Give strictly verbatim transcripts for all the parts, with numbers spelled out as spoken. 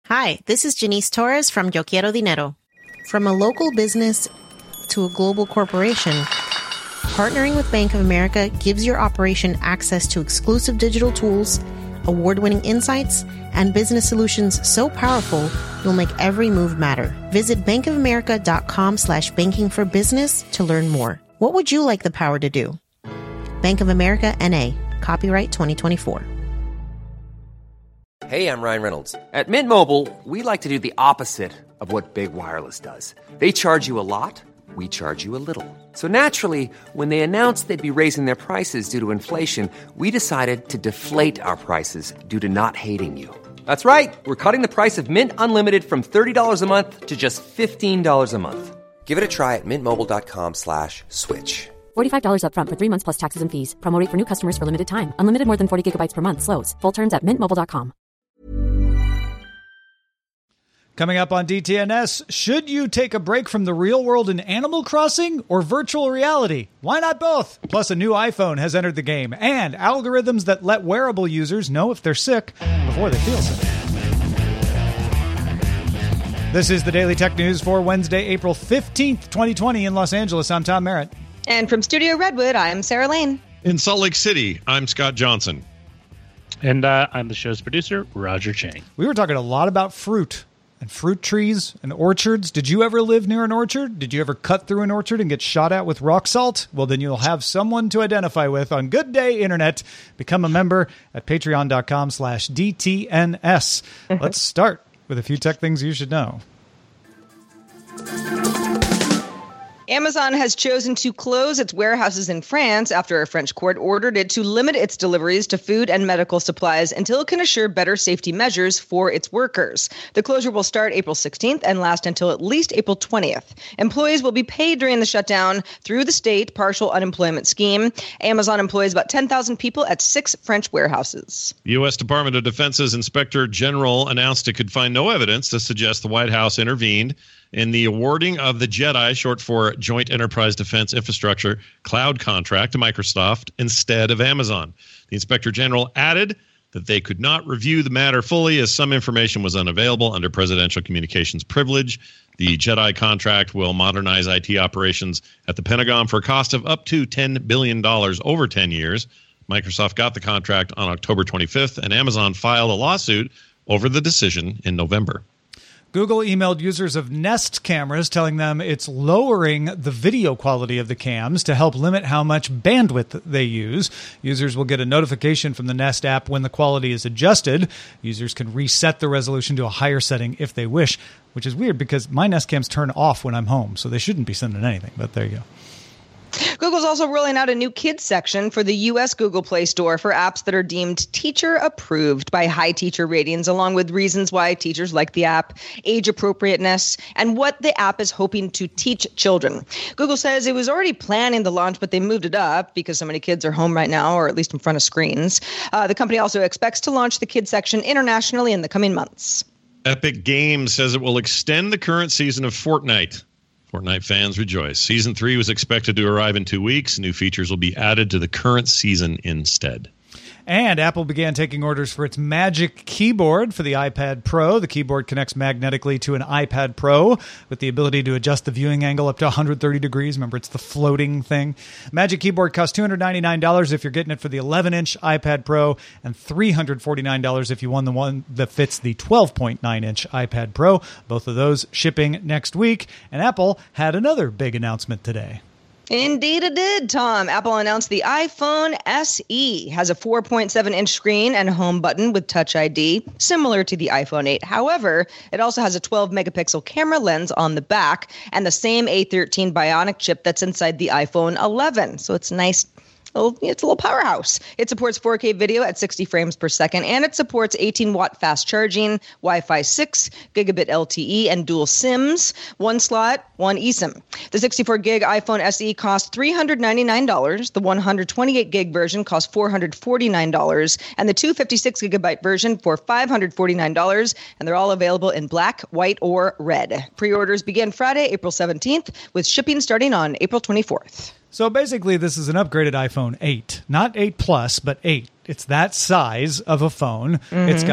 Hi, this is Janice Torres from Yo Quiero Dinero. From a local business to a global corporation, partnering with Bank of America gives your operation access to exclusive digital tools, award-winning insights, and business solutions so powerful you'll make every move matter. Visit bankofamerica.com slash banking for business to learn more. What would you like the power to do? Bank of America, N A. Copyright twenty twenty-four. Hey, I'm Ryan Reynolds. At Mint Mobile, we like to do the opposite of what Big Wireless does. They charge you a lot, we charge you a little. So naturally, when they announced they'd be raising their prices due to inflation, we decided to deflate our prices due to not hating you. That's right. We're cutting the price of Mint Unlimited from thirty dollars a month to just fifteen dollars a month. Give it a try at mintmobile.com slash switch. forty-five dollars up front for three months plus taxes and fees. Promo rate for new customers for limited time. Unlimited more than forty gigabytes per month. Slows full terms at mint mobile dot com. Coming up on D T N S, should you take a break from the real world in Animal Crossing or virtual reality? Why not both? Plus, a new iPhone has entered the game, and algorithms that let wearable users know if they're sick before they feel sick. This is the Daily Tech News for Wednesday, April fifteenth, twenty twenty in Los Angeles. I'm Tom Merritt. And from Studio Redwood, I'm Sarah Lane. In Salt Lake City, I'm Scott Johnson. And uh, I'm the show's producer, Roger Chang. We were talking a lot about fruit and fruit trees and orchards. Did you ever live near an orchard? Did you ever cut through an orchard and get shot at with rock salt? Well, then you'll have someone to identify with on Good Day Internet. Become a member at patreon.com slash DTNS. Let's start with a few tech things you should know. Amazon has chosen to close its warehouses in France after a French court ordered it to limit its deliveries to food and medical supplies until it can assure better safety measures for its workers. The closure will start April sixteenth and last until at least April twentieth. Employees will be paid during the shutdown through the state partial unemployment scheme. Amazon employs about ten thousand people at six French warehouses. The U S Department of Defense's Inspector General announced it could find no evidence to suggest the White House intervened in the awarding of the JEDI, short for Joint Enterprise Defense Infrastructure, cloud contract to Microsoft instead of Amazon. The Inspector General added that they could not review the matter fully as some information was unavailable under presidential communications privilege. The JEDI contract will modernize I T operations at the Pentagon for a cost of up to ten billion dollars over ten years. Microsoft got the contract on October twenty-fifth, and Amazon filed a lawsuit over the decision in November. Google emailed users of Nest cameras telling them it's lowering the video quality of the cams to help limit how much bandwidth they use. Users will get a notification from the Nest app when the quality is adjusted. Users can reset the resolution to a higher setting if they wish, which is weird because my Nest cams turn off when I'm home, so they shouldn't be sending anything, but there you go. Google's also rolling out a new kids section for the U S Google Play Store for apps that are deemed teacher approved by high teacher ratings, along with reasons why teachers like the app, age appropriateness, and what the app is hoping to teach children. Google says it was already planning the launch, but they moved it up because so many kids are home right now, or at least in front of screens. Uh, the company also expects to launch the kids section internationally in the coming months. Epic Games says it will extend the current season of Fortnite. Fortnite fans rejoice. Season three was expected to arrive in two weeks. New features will be added to the current season instead. And Apple began taking orders for its Magic Keyboard for the iPad Pro. The keyboard connects magnetically to an iPad Pro with the ability to adjust the viewing angle up to one hundred thirty degrees. Remember, it's the floating thing. Magic Keyboard costs two hundred ninety-nine dollars if you're getting it for the eleven-inch iPad Pro and three hundred forty-nine dollars if you want the one that fits the twelve point nine inch iPad Pro. Both of those shipping next week. And Apple had another big announcement today. Indeed it did, Tom. Apple announced the iPhone S E has a four point seven inch screen and a home button with Touch I D, similar to the iPhone eight. However, it also has a twelve megapixel camera lens on the back and the same A thirteen Bionic chip that's inside the iPhone eleven. So it's nice. It's a little powerhouse. It supports four K video at sixty frames per second, and it supports eighteen watt fast charging, Wi-Fi six, gigabit L T E, and dual SIMs, one slot, one eSIM. The sixty-four gig iPhone S E costs three hundred ninety-nine dollars. The one hundred twenty-eight gig version costs four hundred forty-nine dollars, and the two hundred fifty-six gigabyte version for five hundred forty-nine dollars, and they're all available in black, white, or red. Pre-orders begin Friday, April seventeenth, with shipping starting on April twenty-fourth. So basically, this is an upgraded iPhone eight. Not eight Plus, but eight. It's that size of a phone. Mm-hmm. It's got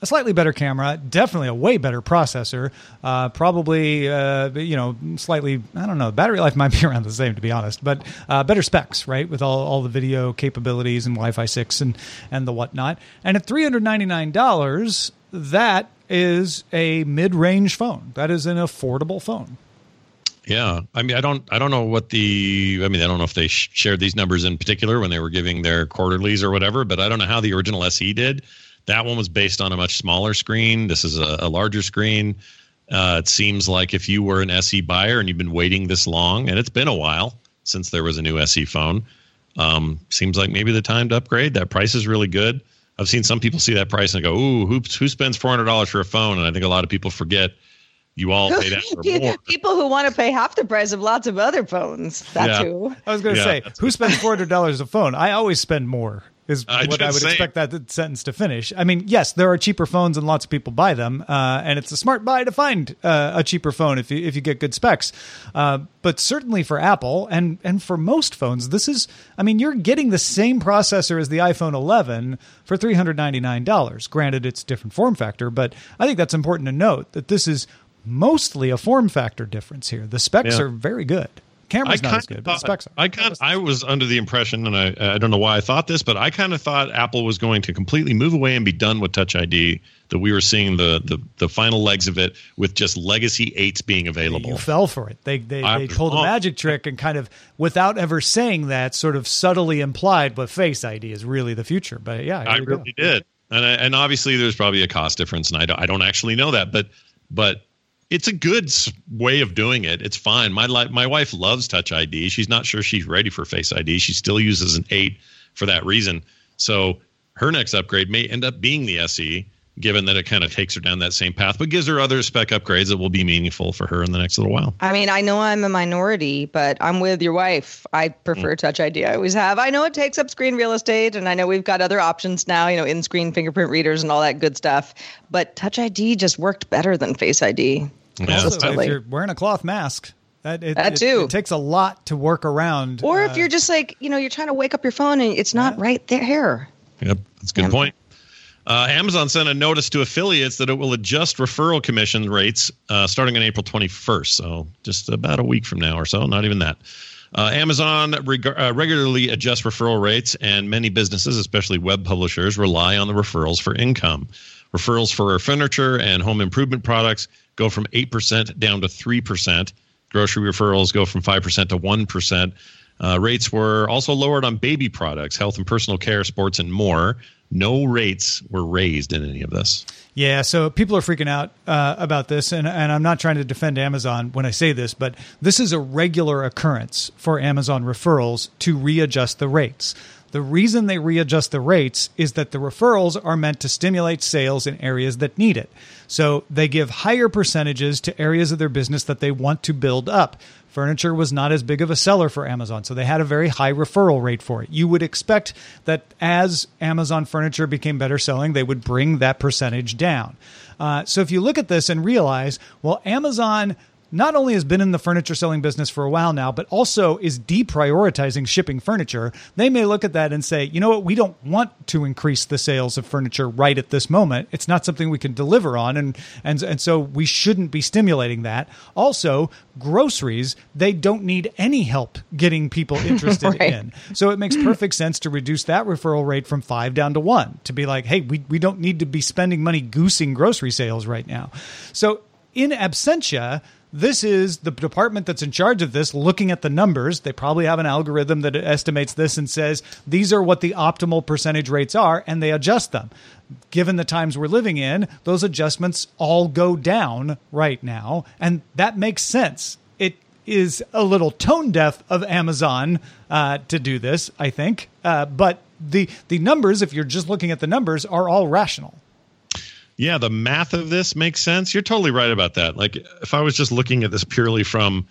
a slightly better camera, definitely a way better processor, uh, probably, uh, you know, slightly, I don't know, battery life might be around the same, to be honest, but uh, better specs, right, with all, all the video capabilities and Wi-Fi six and, and the whatnot. And at three hundred ninety-nine dollars, that is a mid-range phone. That is an affordable phone. Yeah, I mean, I don't, I don't know what the, I mean, I don't know if they sh- shared these numbers in particular when they were giving their quarterlies or whatever, but I don't know how the original S E did. That one was based on a much smaller screen. This is a, a larger screen. Uh, it seems like if you were an S E buyer and you've been waiting this long, and it's been a while since there was a new S E phone, um, seems like maybe the time to upgrade. That price is really good. I've seen some people see that price and go, "Ooh, who who spends four hundred dollars for a phone?" And I think a lot of people forget. You all pay that for more. People who want to pay half the price of lots of other phones. That's Yeah. who. I was going to Yeah, say, that's who spends four hundred dollars a phone? I always spend more, is I what I would just say- expect that sentence to finish. I mean, yes, there are cheaper phones and lots of people buy them, uh, and it's a smart buy to find uh, a cheaper phone if you if you get good specs. Uh, but certainly for Apple and and for most phones, this is, I mean, you're getting the same processor as the iPhone eleven for three hundred ninety-nine dollars. Granted, it's a different form factor, but I think that's important to note that this is mostly a form factor difference here. The specs Yeah. are very good. Camera's not as good, but the specs are. I kind I was under the impression, and I I don't know why I thought this, but I kind of thought Apple was going to completely move away and be done with Touch I D. That we were seeing the the, the final legs of it with just legacy eights being available. You fell for it. They they, I they was pulled a wrong. magic trick and kind of, without ever saying that, sort of subtly implied, but Face I D is really the future. But yeah, I here you go. really did, and I, and obviously there's probably a cost difference, and I don't, I don't actually know that, but but. It's a good s- way of doing it. It's fine. My li- my wife loves Touch I D. She's not sure she's ready for Face I D. She still uses an eight for that reason. So her next upgrade may end up being the S E, given that it kind of takes her down that same path, but gives her other spec upgrades that will be meaningful for her in the next little while. I mean, I know I'm a minority, but I'm with your wife. I prefer Touch I D. I always have. I know it takes up screen real estate, and I know we've got other options now, you know, in-screen fingerprint readers and all that good stuff. But Touch I D just worked better than Face I D. Yeah. Also, consistently. if you're wearing a cloth mask, that, it, That it- too. It, takes a lot to work around. Or uh, if you're just like, you know, you're trying to wake up your phone and it's not right there. Yep, that's a good Yeah. point. Uh, Amazon sent a notice to affiliates that it will adjust referral commission rates uh, starting on April twenty-first. So just about a week from now or so, not even that. Uh, Amazon reg- uh, regularly adjusts referral rates, and many businesses, especially web publishers, rely on the referrals for income. Referrals for furniture and home improvement products go from eight percent down to three percent. Grocery referrals go from five percent to one percent. Uh, rates were also lowered on baby products, health and personal care, sports, and more. No rates were raised in any of this. Yeah, so people are freaking out uh, about this, and, and I'm not trying to defend Amazon when I say this, but this is a regular occurrence for Amazon referrals to readjust the rates. The reason they readjust the rates is that the referrals are meant to stimulate sales in areas that need it. So they give higher percentages to areas of their business that they want to build up. Furniture was not as big of a seller for Amazon, so they had a very high referral rate for it. You would expect that as Amazon furniture became better selling, they would bring that percentage down. Uh, so if you look at this and realize, well, Amazon not only has been in the furniture selling business for a while now, but also is deprioritizing shipping furniture, they may look at that and say, you know what, we don't want to increase the sales of furniture right at this moment. It's not something we can deliver on, and and and so we shouldn't be stimulating that. Also, groceries, they don't need any help getting people interested Right. in. So it makes perfect sense to reduce that referral rate from five down to one, to be like, hey, we, we don't need to be spending money goosing grocery sales right now. So in absentia, this is the department that's in charge of this looking at the numbers. They probably have an algorithm that estimates this and says, these are what the optimal percentage rates are, and they adjust them. Given the times we're living in, those adjustments all go down right now, and that makes sense. It is a little tone deaf of Amazon uh, to do this, I think. Uh, but the the numbers, if you're just looking at the numbers, are all rational. Yeah, the math of this makes sense. You're totally right about that. Like, if I was just looking at this purely from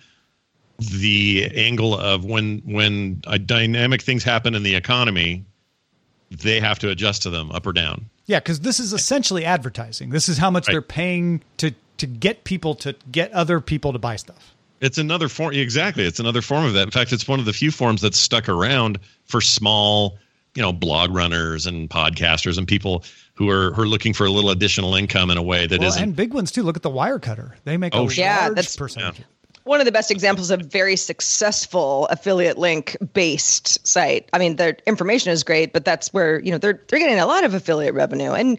the angle of when when a dynamic things happen in the economy, they have to adjust to them up or down. Yeah, because this is essentially advertising. This is how much Right. they're paying to to get people to get other people to buy stuff. It's another form. Exactly. It's another form of that. In fact, it's one of the few forms that's stuck around for small, you know, blog runners and podcasters and people who are who are looking for a little additional income in a way that well, isn't. And big ones too. Look at the Wirecutter. They make Oh, a yeah, large that's- percentage. Yeah. One of the best examples of very successful affiliate link based site. I mean, their information is great, but that's where, you know, they're they're getting a lot of affiliate revenue, and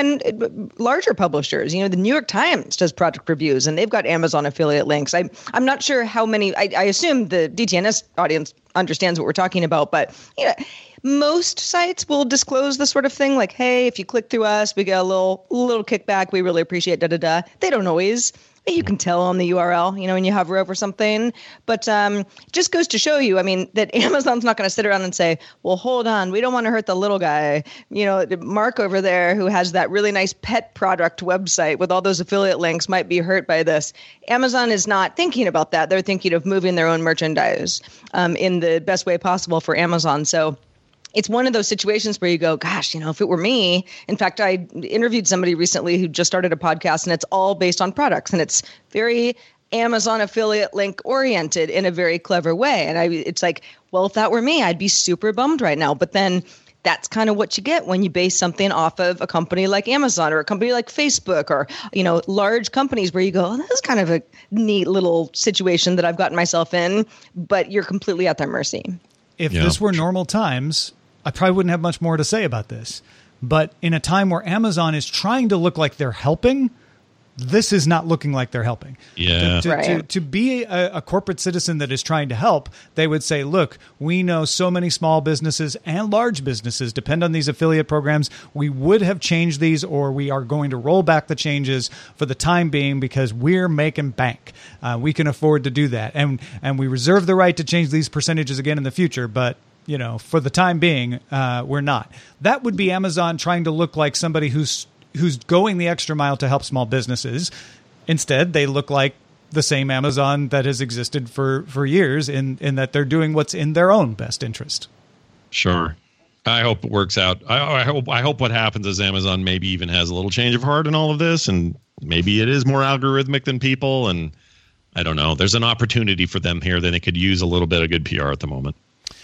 and larger publishers. You know, the New York Times does product reviews, and they've got Amazon affiliate links. I I'm not sure how many. I, I assume the D T N S audience understands what we're talking about, but you know, most sites will disclose the sort of thing like, hey, if you click through us, we get a little little kickback. We really appreciate da da da. They don't always. You can tell on the U R L, you know, when you hover over something. But um, it just goes to show you, I mean, that Amazon's not going to sit around and say, well, hold on, we don't want to hurt the little guy. You know, Mark over there who has that really nice pet product website with all those affiliate links might be hurt by this. Amazon is not thinking about that. They're thinking of moving their own merchandise um, in the best way possible for Amazon. So it's one of those situations where you go, gosh, you know, if it were me. In fact, I interviewed somebody recently who just started a podcast, and it's all based on products, and it's very Amazon affiliate link oriented in a very clever way. And I, it's like, well, if that were me, I'd be super bummed right now. But then that's kind of what you get when you base something off of a company like Amazon or a company like Facebook or, you know, large companies where you go, oh, this is kind of a neat little situation that I've gotten myself in, but you're completely at their mercy. If Yeah. this were normal times, I probably wouldn't have much more to say about this. But in a time where Amazon is trying to look like they're helping, this is not looking like they're helping. Yeah. To, to, Right. to, to be a, a corporate citizen that is trying to help, they would say, look, we know so many small businesses and large businesses depend on these affiliate programs. We would have changed these, or we are going to roll back the changes for the time being because we're making bank. Uh, we can afford to do that. And, and we reserve the right to change these percentages again in the future, but you know, for the time being, uh, we're not. That would be Amazon trying to look like somebody who's who's going the extra mile to help small businesses. Instead, they look like the same Amazon that has existed for, for years in, in that they're doing what's in their own best interest. Sure. I hope it works out. I, I hope I hope what happens is Amazon maybe even has a little change of heart in all of this, and maybe it is more algorithmic than people. And I don't know. There's an opportunity for them here that they could use a little bit of good P R at the moment.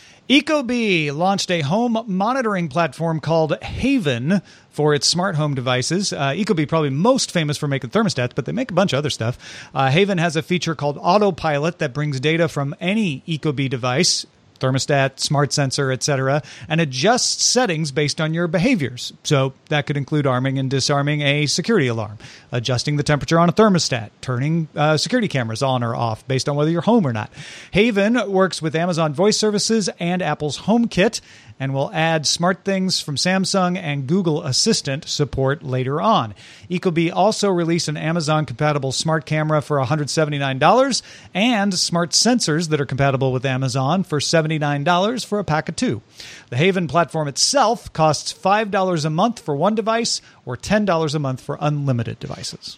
Ecobee launched a home monitoring platform called Haven for its smart home devices. Uh, Ecobee probably most famous for making thermostats, but they make a bunch of other stuff. Uh, Haven has a feature called Autopilot that brings data from any Ecobee device, thermostat, smart sensor, et cetera, and adjusts settings based on your behaviors. So that could include arming and disarming a security alarm, adjusting the temperature on a thermostat, turning uh, security cameras on or off based on whether you're home or not. Haven works with Amazon Voice Services and Apple's HomeKit and will add SmartThings from Samsung and Google Assistant support later on. Ecobee also released an Amazon-compatible smart camera for one hundred seventy-nine dollars and smart sensors that are compatible with Amazon for seventy-nine dollars for a pack of two. The Haven platform itself costs five dollars a month for one device or ten dollars a month for unlimited devices.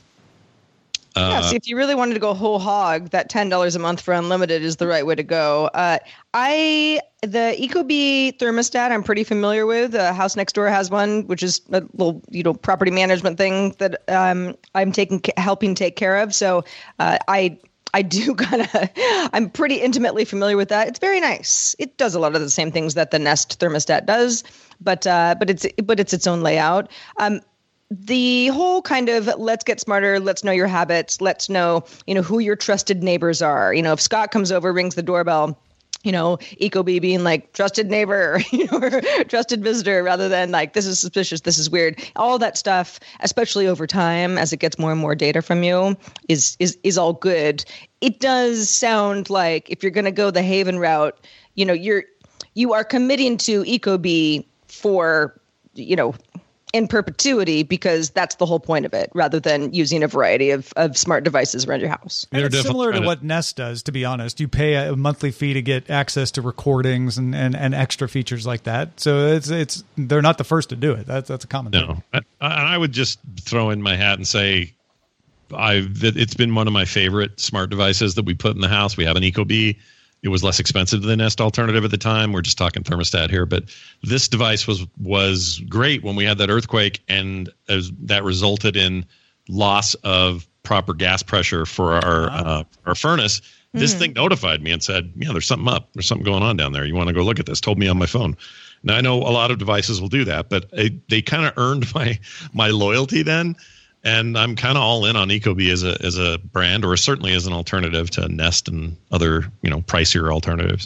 Yeah, see, if you really wanted to go whole hog, that ten dollars a month for unlimited is the right way to go. Uh, I the Ecobee thermostat I'm pretty familiar with. Uh, House Next Door has one, which is a little you know property management thing that um, I'm taking helping take care of. So uh, I. I do kind of, I'm pretty intimately familiar with that. It's very nice. It does a lot of the same things that the Nest thermostat does, but uh, but it's but it's its own layout. Um, the whole kind of let's get smarter, let's know your habits, let's know you know who your trusted neighbors are. You know, if Scott comes over, rings the doorbell, you know, Ecobee being like trusted neighbor, you know, or trusted visitor rather than like, this is suspicious, this is weird. All that stuff, especially over time, as it gets more and more data from you, is is is all good. It does sound like if you're going to go the Haven route, you know, you're you are committing to Ecobee for, you know, in perpetuity, because that's the whole point of it, rather than using a variety of, of smart devices around your house. And They're it's definitely similar to trying to- what Nest does, to be honest. You pay a monthly fee to get access to recordings and, and, and extra features like that. So it's it's they're not the first to do it. That's that's a common thing. No, and I would just throw in my hat and say, I've it's been one of my favorite smart devices that we put in the house. We have an Ecobee. It was less expensive than the Nest alternative at the time. We're just talking thermostat here, but this device was was great when we had that earthquake, and as that resulted in loss of proper gas pressure for our uh, our furnace. This thing notified me and said, "Yeah, there's something up. There's something going on down there. You want to go look at this?" Told me on my phone, Now I know a lot of devices will do that, but it, they kind of earned my my loyalty then, and I'm kind of all in on Ecobee as a as a brand, or certainly as an alternative to Nest and other, you know, pricier alternatives.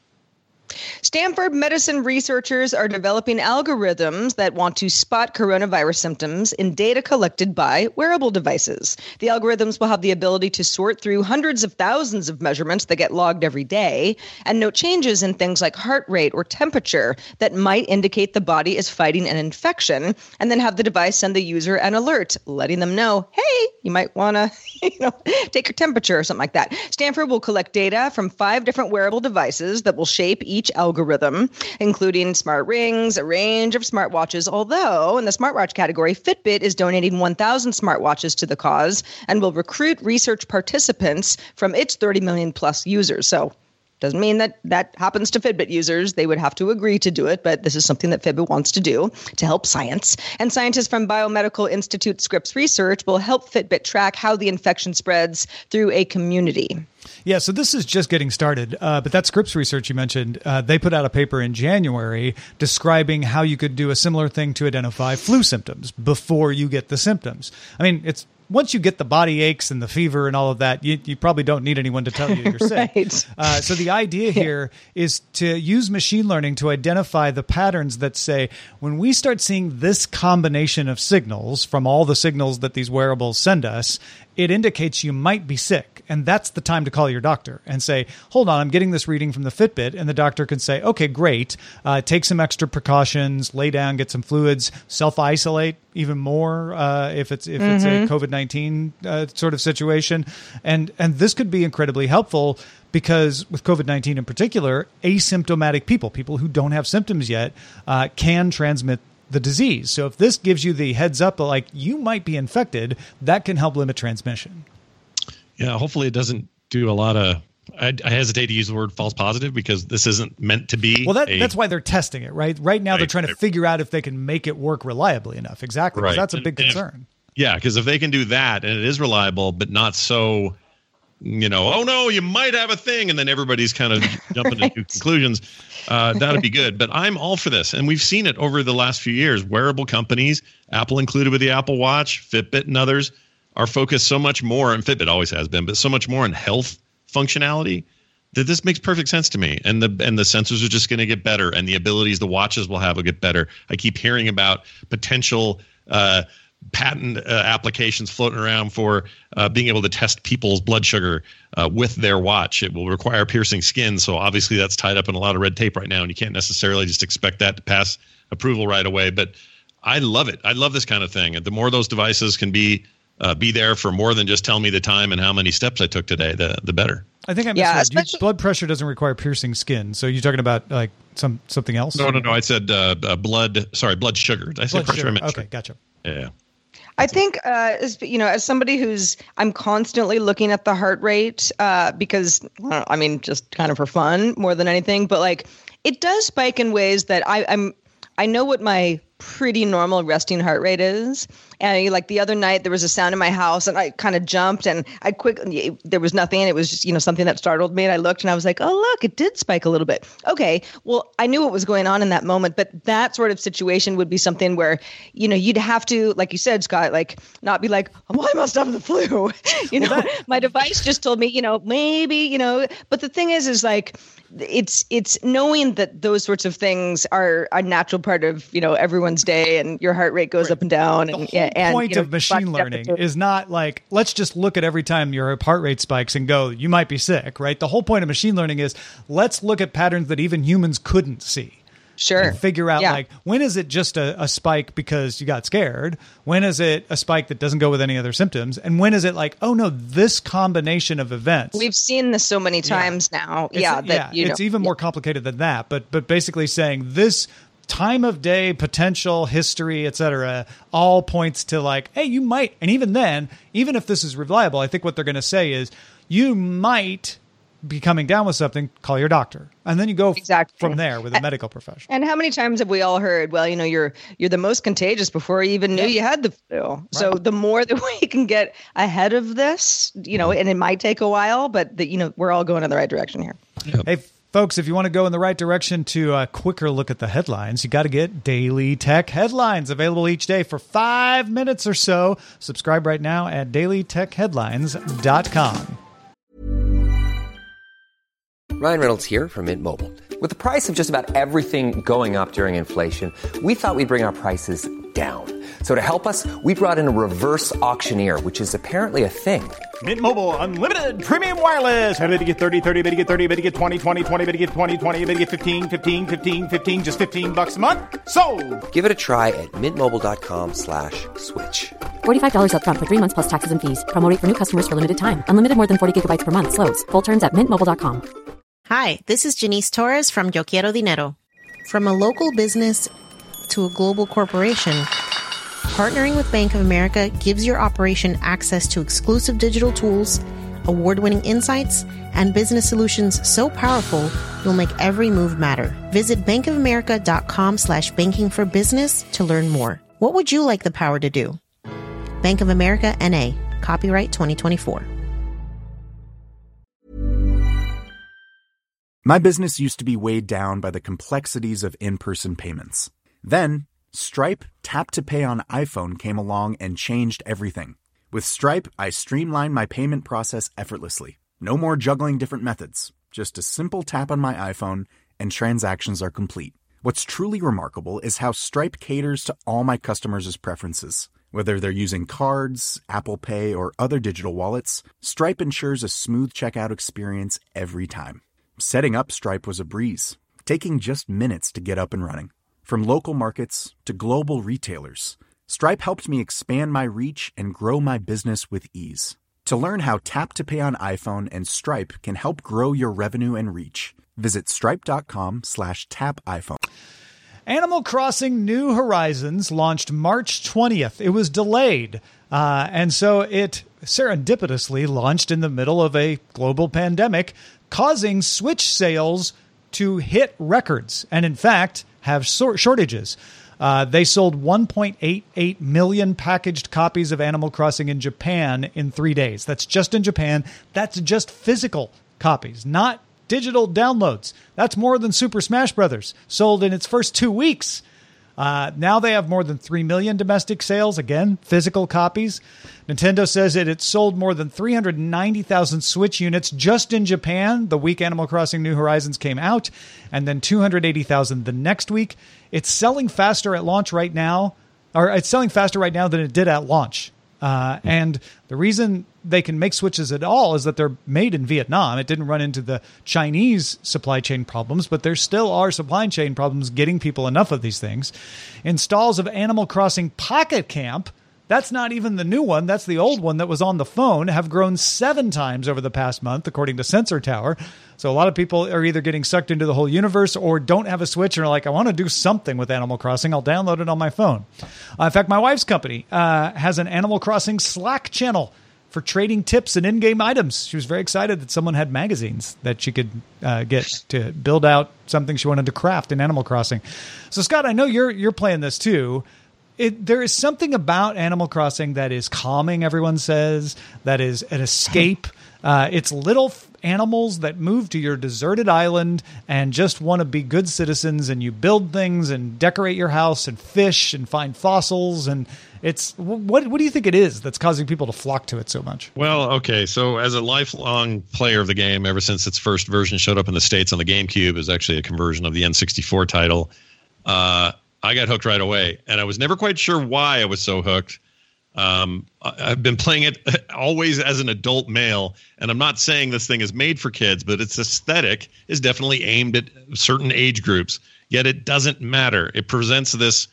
Stanford medicine researchers are developing algorithms that want to spot coronavirus symptoms in data collected by wearable devices. The algorithms will have the ability to sort through hundreds of thousands of measurements that get logged every day and note changes in things like heart rate or temperature that might indicate the body is fighting an infection, and then have the device send the user an alert, letting them know, hey, you might want to, you know, take your temperature or something like that. Stanford will collect data from five different wearable devices that will shape each algorithm, including smart rings, a range of smartwatches, although in the smartwatch category, Fitbit is donating one thousand smartwatches to the cause and will recruit research participants from its thirty million plus users. So doesn't mean that that happens to Fitbit users. They would have to agree to do it, but this is something that Fitbit wants to do to help science. And scientists from Biomedical Institute Scripps Research will help Fitbit track how the infection spreads through a community. Yeah, so this is just getting started, uh, but that Scripps research you mentioned, uh, they put out a paper in January describing how you could do a similar thing to identify flu symptoms before you get the symptoms. I mean, it's once you get the body aches and the fever and all of that, you, you probably don't need anyone to tell you you're sick. Right. Uh, so the idea here is to use machine learning to identify the patterns that say, when we start seeing this combination of signals from all the signals that these wearables send us, it indicates you might be sick. And that's the time to call your doctor and say, hold on, I'm getting this reading from the Fitbit. And the doctor can say, okay, great. Uh, take some extra precautions, lay down, get some fluids, self-isolate even more uh, if it's if mm-hmm. it's a COVID nineteen uh, sort of situation. And, and this could be incredibly helpful because with COVID nineteen in particular, asymptomatic people, people who don't have symptoms yet, uh, can transmit the disease. So if this gives you the heads up, like you might be infected, that can help limit transmission. Yeah, hopefully it doesn't do a lot of, I, I hesitate to use the word false positive because this isn't meant to be. Well, that, a, that's why they're testing it, right? Right now right, they're trying to right. figure out if they can make it work reliably enough. Exactly. Right. That's a big and, concern. And if, yeah, because if they can do that and it is reliable, but not so, you know, oh no, you might have a thing, and then everybody's kind of jumping right. to conclusions. Uh, that'd be good. But I'm all for this, and we've seen it over the last few years. Wearable companies, Apple included with the Apple Watch, Fitbit, and others, are focused so much more, and Fitbit always has been, but so much more on health functionality that this makes perfect sense to me. And the and the sensors are just going to get better, and the abilities the watches will have will get better. I keep hearing about potential uh, patent uh, applications floating around for uh, being able to test people's blood sugar uh, with their watch. It will require piercing skin, so obviously that's tied up in a lot of red tape right now, and you can't necessarily just expect that to pass approval right away. But I love it. I love this kind of thing. And the more those devices can be uh, be there for more than just tell me the time and how many steps I took today, the the better. I think I misheard. Yeah, you, blood pressure doesn't require piercing skin. So you're talking about like some something else? No, no, no. I said uh, uh, blood. Sorry, blood sugar. Did I say blood pressure? Sugar. I meant okay, sugar. Gotcha. Yeah. I think, uh, as, you know, as somebody who's, I'm constantly looking at the heart rate uh, because, I mean, just kind of for fun more than anything. But like, it does spike in ways that I, I'm, I know what my pretty normal resting heart rate is. And like the other night, there was a sound in my house and I kind of jumped and I quickly, there was nothing. It was just, you know, something that startled me. And I looked and I was like, oh, look, it did spike a little bit. Okay, well, I knew what was going on in that moment. But that sort of situation would be something where, you know, you'd have to, like you said, Scott, like not be like, well, I must have the flu. you know, my device just told me, you know, maybe, you know, but the thing is, is like, it's it's knowing that those sorts of things are a natural part of, you know, everyone's day and your heart rate goes right. up and down. And, the whole and point you know, of machine learning is not like, let's just look at every time your heart rate spikes and go, you might be sick, right? The whole point of machine learning is let's look at patterns that even humans couldn't see. Sure. And figure out yeah. like, when is it just a, a spike because you got scared? When is it a spike that doesn't go with any other symptoms? And when is it like, oh no, this combination of events? We've seen this so many times yeah. now. It's, yeah. That, yeah. you know, it's even yeah. more complicated than that. But, but basically saying this time of day, potential, history, et cetera, all points to like, hey, you might, and even then, even if this is reliable, I think what they're going to say is you might be coming down with something, call your doctor. And then you go exactly. from there with a medical professional. And how many times have we all heard, well, you know, you're you're the most contagious before you even knew yeah. you had the flu. Right. So the more that we can get ahead of this, you know, and it might take a while, but the, you know, we're all going in the right direction here. Yep. Hey, Folks, if you want to go in the right direction to a quicker look at the headlines, you got to get Daily Tech Headlines, available each day for five minutes or so. Subscribe right now at daily tech headlines dot com. Ryan Reynolds here from Mint Mobile. With the price of just about everything going up during inflation, we thought we'd bring our prices down. So to help us, we brought in a reverse auctioneer, which is apparently a thing. Mint Mobile Unlimited Premium Wireless. How to get thirty, thirty, how to get thirty, how to get twenty, twenty, twenty, how to get twenty, twenty, how to get fifteen, fifteen, fifteen, fifteen, just fifteen bucks a month? Sold! Give it a try at mintmobile.com slash switch. forty-five dollars up front for three months plus taxes and fees. Promo rate for new customers for limited time. Unlimited more than forty gigabytes per month. Slows full terms at mint mobile dot com. Hi, this is Janice Torres from Yo Quiero Dinero. From a local business to a global corporation, partnering with Bank of America gives your operation access to exclusive digital tools, award-winning insights, and business solutions so powerful you'll make every move matter. Visit bankofamerica.com slash banking for business to learn more. What would you like the power to do? Bank of America, N A. Copyright twenty twenty-four. My business used to be weighed down by the complexities of in-person payments. Then, Stripe Tap to Pay on iPhone came along and changed everything. With Stripe, I streamlined my payment process effortlessly. No more juggling different methods. Just a simple tap on my iPhone and transactions are complete. What's truly remarkable is how Stripe caters to all my customers' preferences. Whether they're using cards, Apple Pay, or other digital wallets, Stripe ensures a smooth checkout experience every time. Setting up Stripe was a breeze, taking just minutes to get up and running. From local markets to global retailers, Stripe helped me expand my reach and grow my business with ease. To learn how Tap to Pay on iPhone and Stripe can help grow your revenue and reach, visit stripe.com slash tap iPhone. Animal Crossing New Horizons launched March twentieth. It was delayed, uh, and so it serendipitously launched in the middle of a global pandemic, causing Switch sales to hit records and, in fact, have shortages. Uh, they sold one point eight eight million packaged copies of Animal Crossing in Japan in three days. That's just in Japan. That's just physical copies, not digital downloads. That's more than Super Smash Brothers sold in its first two weeks. Uh, now they have more than three million domestic sales. Again, physical copies. Nintendo says it, it sold more than three hundred ninety thousand Switch units just in Japan the week Animal Crossing New Horizons came out, and then two hundred eighty thousand the next week. It's selling faster at launch right now, or it's selling faster right now than it did at launch. Uh, and the reason they can make Switches at all is that they're made in Vietnam. It didn't run into the Chinese supply chain problems, but there still are supply chain problems getting people enough of these things. Installs of Animal Crossing Pocket Camp, that's not even the new one, that's the old one that was on the phone, have grown seven times over the past month, according to Sensor Tower. So a lot of people are either getting sucked into the whole universe or don't have a Switch and are like, I want to do something with Animal Crossing. I'll download it on my phone. Uh, in fact, my wife's company uh, has an Animal Crossing Slack channel for trading tips and in-game items. She was very excited that someone had magazines that she could uh, get to build out something she wanted to craft in Animal Crossing. So, Scott, I know you're you're playing this too. It, there is something about Animal Crossing that is calming, everyone says, that is an escape. Uh, it's little f- animals that move to your deserted island and just want to be good citizens, and you build things and decorate your house and fish and find fossils. And it's what what do you think it is that's causing people to flock to it so much? Well, okay, so as a lifelong player of the game, ever since its first version showed up in the States on the GameCube, it was actually a conversion of the N sixty-four title. Uh, I got hooked right away, and I was never quite sure why I was so hooked. Um, I've been playing it always as an adult male, and I'm not saying this thing is made for kids, but its aesthetic is definitely aimed at certain age groups, yet it doesn't matter. It presents this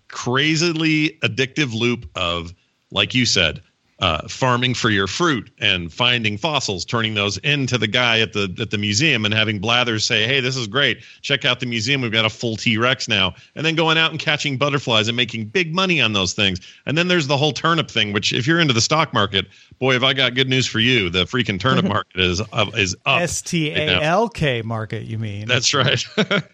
crazily addictive loop of, like you said, uh, farming for your fruit and finding fossils, turning those into the guy at the at the museum and having Blathers say, hey, this is great. Check out the museum. We've got a full T-Rex now. And then going out and catching butterflies and making big money on those things. And then there's the whole turnip thing, which if you're into the stock market, boy, have I got good news for you. The freaking turnip market is up. Is up S T A L K right market, you mean? That's right.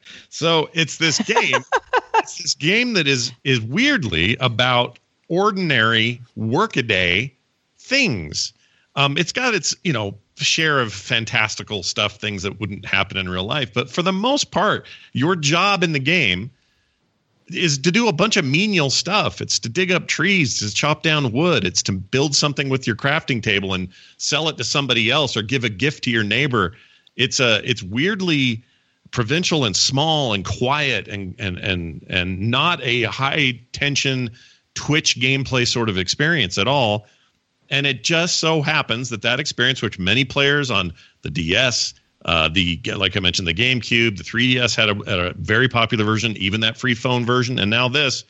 So it's this game. It's this game that is is weirdly about ordinary workaday things. Um, it's got its, you know, share of fantastical stuff, things that wouldn't happen in real life. But for the most part, your job in the game is to do a bunch of menial stuff. It's to dig up trees, to chop down wood. It's to build something with your crafting table and sell it to somebody else or give a gift to your neighbor. It's a, it's weirdly provincial and small and quiet and, and, and, and not a high tension Twitch gameplay sort of experience at all. And it just so happens that that experience, which many players on the D S, uh, the like I mentioned, the GameCube, the three D S had a, had a very popular version, even that free phone version, and now this,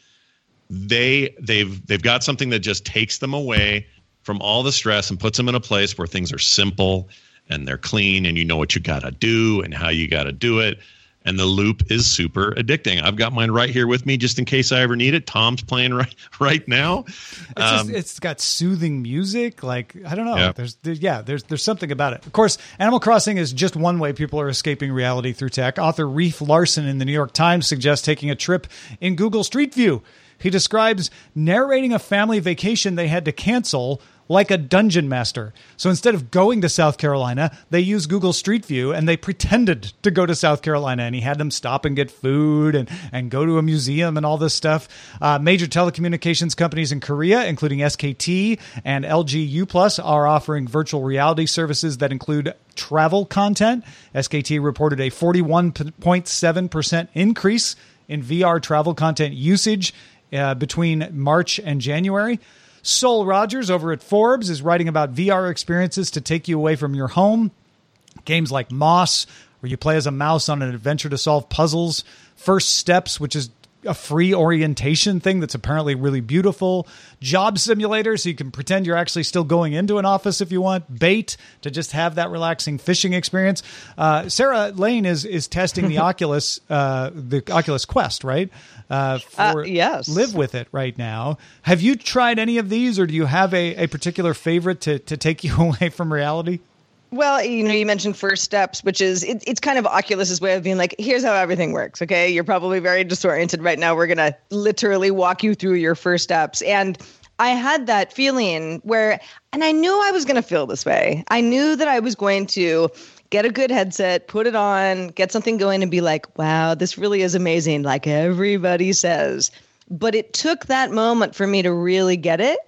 they they've they've got something that just takes them away from all the stress and puts them in a place where things are simple and they're clean, and you know what you got to do and how you got to do it. And the loop is super addicting. I've got mine right here with me just in case I ever need it. Tom's playing right right now. It's, just, um, it's got soothing music. Like, I don't know. Yeah. There's, there, yeah, there's there's something about it. Of course, Animal Crossing is just one way people are escaping reality through tech. Author Reef Larson in the New York Times suggests taking a trip in Google Street View. He describes narrating a family vacation they had to cancel like a dungeon master. So instead of going to South Carolina, they used Google Street View and they pretended to go to South Carolina, and he had them stop and get food and, and go to a museum and all this stuff. Uh, major telecommunications companies in Korea, including S K T and L G U Plus, are offering virtual reality services that include travel content. S K T reported a forty-one point seven percent increase in V R travel content usage uh, between March and January. Sol Rogers over at Forbes is writing about V R experiences to take you away from your home. Games like Moss, where you play as a mouse on an adventure to solve puzzles. First Steps, which is a free orientation thing that's apparently really beautiful. Job Simulator, so you can pretend you're actually still going into an office if you want. Bait, to just have that relaxing fishing experience. Uh, Sarah Lane is is testing the Oculus, uh, the Oculus Quest, right? Uh, for uh, yes. Live with it right now. Have you tried any of these, or do you have a, a particular favorite to to take you away from reality? Well, you know, you mentioned First Steps, which is, it, it's kind of Oculus's way of being like, here's how everything works, okay? You're probably very disoriented right now. We're going to literally walk you through your first steps. And I had that feeling where, and I knew I was going to feel this way. I knew that I was going to get a good headset, put it on, get something going and be like, wow, this really is amazing, like everybody says. But it took that moment for me to really get it.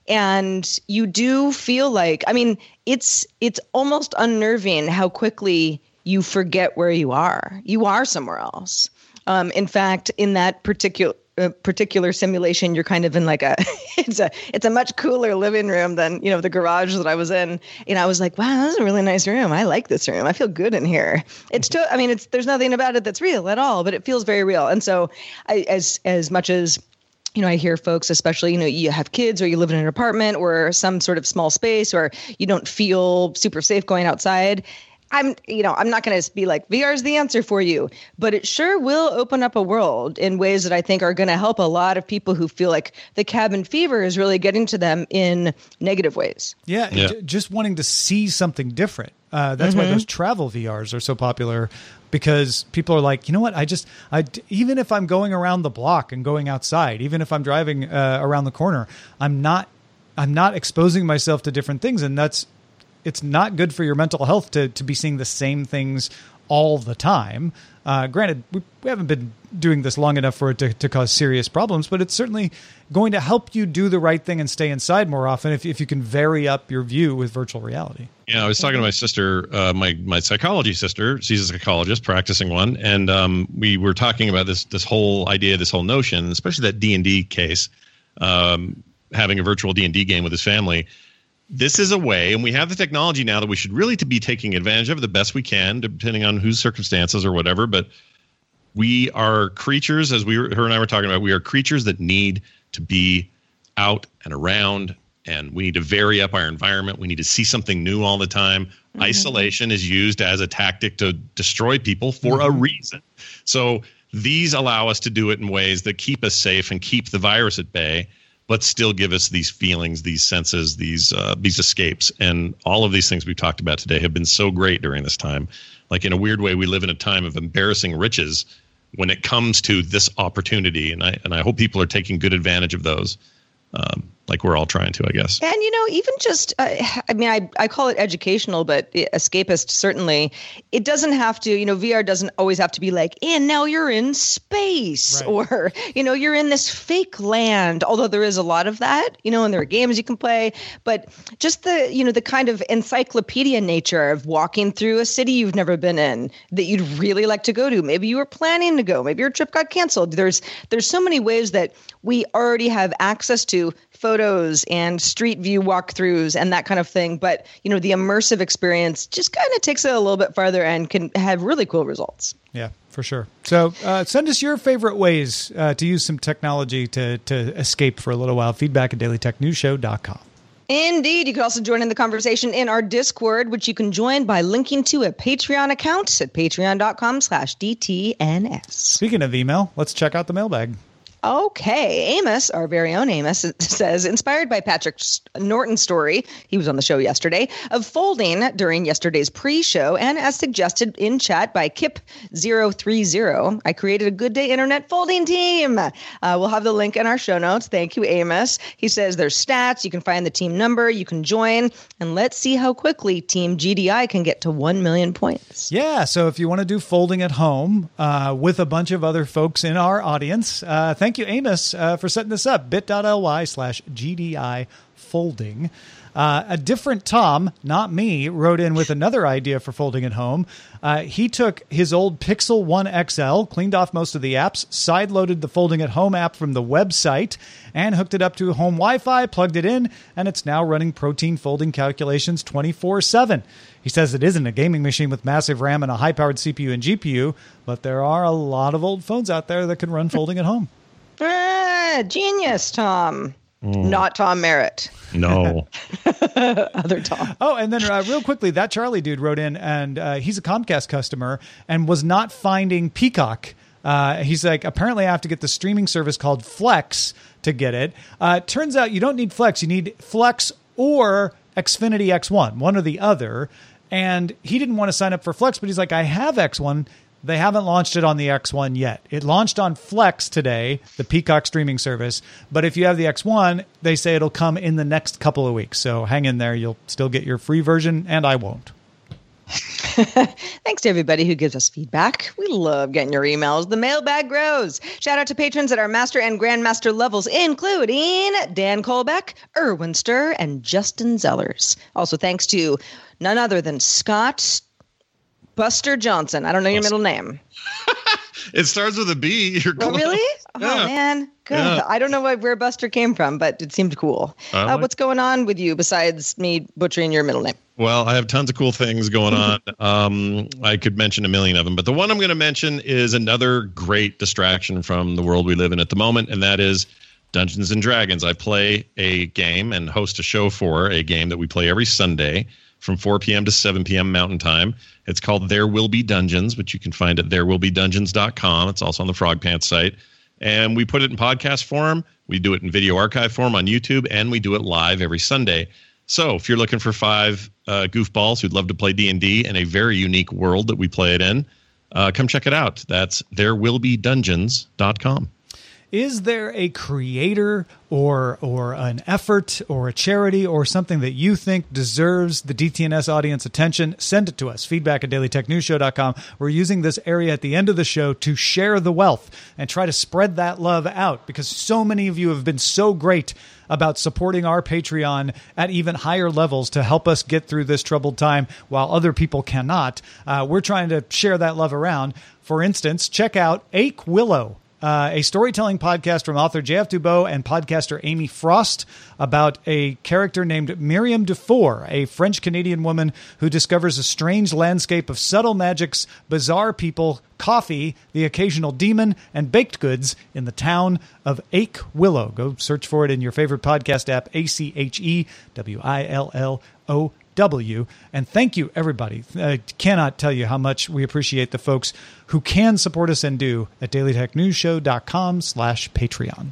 And you do feel like, I mean, it's it's almost unnerving how quickly you forget where you are. You are somewhere else. Um, in fact, in that particular uh, particular simulation, you're kind of in like a it's a it's a much cooler living room than, you know, the garage that I was in. And I was like, wow, this is a really nice room. I like this room. I feel good in here. It's to, I mean, it's there's nothing about it that's real at all, but it feels very real. And so, I, as as much as you know, I hear folks, especially, you know, you have kids or you live in an apartment or some sort of small space or you don't feel super safe going outside. I'm, you know, I'm not going to be like V R is the answer for you, but it sure will open up a world in ways that I think are going to help a lot of people who feel like the cabin fever is really getting to them in negative ways. Yeah, yeah. J- just wanting to see something different. Uh, that's mm-hmm. why those travel V Rs are so popular, because people are like, you know what, I just, I, even if I'm going around the block and going outside, even if I'm driving uh, around the corner, I'm not, I'm not exposing myself to different things. And that's, it's not good for your mental health to, to be seeing the same things all the time. Uh, granted, we, we haven't been doing this long enough for it to, to cause serious problems, but it's certainly going to help you do the right thing and stay inside more often if, if you can vary up your view with virtual reality. Yeah, I was talking to my sister, uh, my my psychology sister. She's a psychologist, practicing one, and um, we were talking about this this whole idea, this whole notion, especially that D and D case, um, having a virtual D and D game with his family. This is a way, and we have the technology now that we should really to be taking advantage of the best we can, depending on whose circumstances or whatever. But we are creatures, as we were, her and I were talking about, we are creatures that need to be out and around, and we need to vary up our environment. We need to see something new all the time. Mm-hmm. Isolation is used as a tactic to destroy people for mm-hmm. a reason. So these allow us to do it in ways that keep us safe and keep the virus at bay, but still give us these feelings, these senses, these uh, these escapes. And all of these things we've talked about today have been so great during this time. Like, in a weird way, we live in a time of embarrassing riches when it comes to this opportunity. And I and I hope people are taking good advantage of those. Um, like we're all trying to, I guess. And, you know, even just, uh, I mean, I, I call it educational, but escapist, certainly. It doesn't have to, you know, V R doesn't always have to be like, and now you're in space right. or, you know, you're in this fake land, although there is a lot of that, you know, and there are games you can play. But just the, you know, the kind of encyclopedia nature of walking through a city you've never been in that you'd really like to go to. Maybe you were planning to go. Maybe your trip got canceled. There's, there's so many ways that we already have access to photos and street view walkthroughs and that kind of thing. But, you know, the immersive experience just kind of takes it a little bit farther and can have really cool results. Yeah, for sure. So uh, send us your favorite ways uh, to use some technology to, to escape for a little while. Feedback at daily tech news show dot com. Indeed. You can also join in the conversation in our Discord, which you can join by linking to a Patreon account at patreon dot com slash D T N S. Speaking of email, let's check out the mailbag. Okay. Amos, our very own Amos, says, inspired by Patrick Norton's story, he was on the show yesterday, of folding during yesterday's pre-show, and as suggested in chat by Kip zero three zero, I created a Good Day Internet folding team. Uh, we'll have the link in our show notes. Thank you, Amos. He says there's stats. You can find the team number. You can join. And let's see how quickly Team G D I can get to one million points. Yeah. So if you want to do folding at home uh, with a bunch of other folks in our audience, uh, thank Thank you, Amos, uh, for setting this up. bit.ly slash GDI folding. Uh, a different Tom, not me, wrote in with another idea for folding at home. Uh, he took his old Pixel one X L, cleaned off most of the apps, side-loaded the Folding at Home app from the website, and hooked it up to home Wi-Fi, plugged it in, and it's now running protein folding calculations twenty-four seven. He says it isn't a gaming machine with massive RAM and a high-powered C P U and G P U, but there are a lot of old phones out there that can run folding at home. Ah, genius, Tom. Mm. Not Tom Merritt. No. Other Tom. Oh, and then uh, real quickly, that Charlie dude wrote in, and uh, he's a Comcast customer and was not finding Peacock. Uh, he's like, apparently I have to get the streaming service called Flex to get it. Uh, turns out you don't need Flex. You need Flex or Xfinity X one, one or the other. And he didn't want to sign up for Flex, but he's like, I have X one. They haven't launched it on the X one yet. It launched on Flex today, the Peacock streaming service. But if you have the X one, they say it'll come in the next couple of weeks. So hang in there. You'll still get your free version, and I won't. Thanks to everybody who gives us feedback. We love getting your emails. The mailbag grows. Shout out to patrons at our master and grandmaster levels, including Dan Colbeck, Erwin Sturr, and Justin Zellers. Also thanks to none other than Scott Buster Johnson. I don't know your middle name. It starts with a B. You're oh, really? Oh, yeah. man. Good. Yeah. I don't know what, where Buster came from, but it seemed cool. Uh, like- what's going on with you besides me butchering your middle name? Well, I have tons of cool things going on. um, I could mention a million of them, but the one I'm going to mention is another great distraction from the world we live in at the moment, and that is Dungeons and Dragons. I play a game and host a show for a game that we play every Sunday from four p.m. to seven p.m. Mountain Time. It's called There Will Be Dungeons, which you can find at there will be dungeons dot com. It's also on the Frog Pants site. And we put it in podcast form. We do it in video archive form on YouTube, and we do it live every Sunday. So if you're looking for five uh, goofballs who'd love to play D and D in a very unique world that we play it in, uh, come check it out. That's there will be dungeons dot com. Is there a creator or or an effort or a charity or something that you think deserves the D T N S audience attention? Send it to us. Feedback at daily tech news show dot com. We're using this area at the end of the show to share the wealth and try to spread that love out, because so many of you have been so great about supporting our Patreon at even higher levels to help us get through this troubled time while other people cannot. Uh, we're trying to share that love around. For instance, check out Ake Willow. Uh, a storytelling podcast from author J F. Dubois and podcaster Amy Frost about a character named Miriam Dufour, a French-Canadian woman who discovers a strange landscape of subtle magics, bizarre people, coffee, the occasional demon, and baked goods in the town of Ake Willow. Go search for it in your favorite podcast app, A C H E W I L L O W. And thank you, everybody. I cannot tell you how much we appreciate the folks who can support us and do at daily tech news show dot com slash Patreon.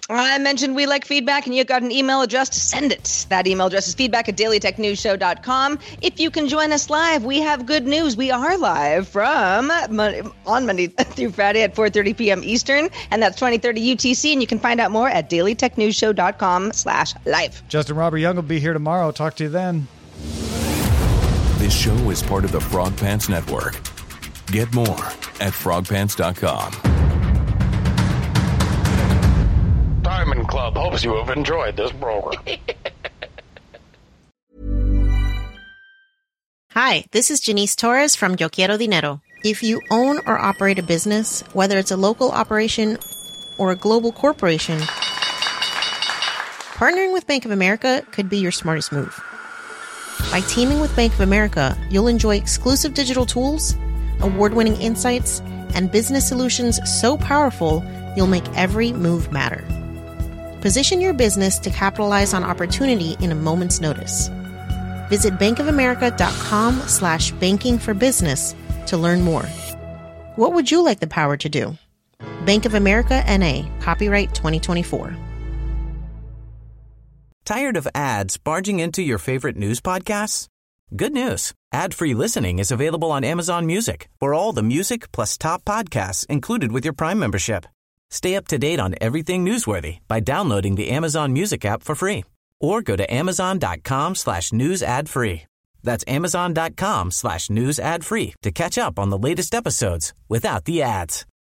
I mentioned we like feedback, and you got an email address to send it. That email address is feedback at daily tech news show dot com. If you can join us live, we have good news. We are live from Mon- on Monday through Friday at four thirty p.m. Eastern, and that's twenty thirty U T C, and you can find out more at daily tech news show dot com slash live. Justin Robert Young will be here tomorrow. Talk to you then. This show is part of the Frog Pants Network. Get more at frog pants dot com. Diamond Club hopes you have enjoyed this program. Hi, this is Janice Torres from Yo Quiero Dinero. If you own or operate a business, whether it's a local operation or a global corporation, partnering with Bank of America could be your smartest move. By teaming with Bank of America, you'll enjoy exclusive digital tools, award-winning insights, and business solutions so powerful, you'll make every move matter. Position your business to capitalize on opportunity in a moment's notice. Visit bankofamerica.com slash banking for business to learn more. What would you like the power to do? Bank of America N A, copyright twenty twenty-four. Tired of ads barging into your favorite news podcasts? Good news. Ad-free listening is available on Amazon Music for all the music plus top podcasts included with your Prime membership. Stay up to date on everything newsworthy by downloading the Amazon Music app for free or go to amazon.com slash news ad free. That's amazon.com slash news ad free to catch up on the latest episodes without the ads.